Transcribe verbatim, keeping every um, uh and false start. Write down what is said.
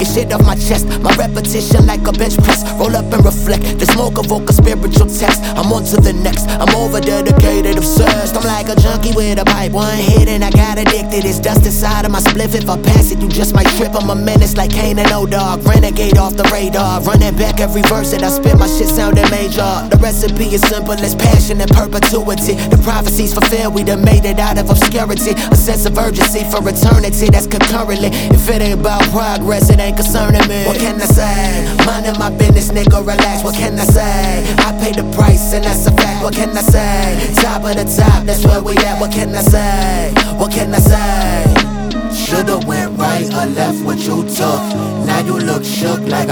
get shit off my chest. My repetition like a bench press. Roll up and reflect. The smoke evoke a spiritual text. I'm on to the next. I'm over dedicated, obsessed. I'm like a junkie with a pipe. One hit and I got addicted. It's dust inside of my spliff. If I pass it, you just might trip. I'm a menace like Kane and O-Dog. Renegade off the radar. Running back every verse that I spit. My shit sounding major. The recipe is simple as passion and perpetuity. The prophecies fulfilled. We done made it out of obscurity. A sense of urgency for eternity. That's concurrently. If it ain't about progress, it ain't concerning me. What can I say? Minding my business, nigga, relax. What can I say? I pay the price and that's a fact. What can I say? Top of the top, that's where we at. What can I say? What can I say? Shoulda went right or left what you took. Now you look shook like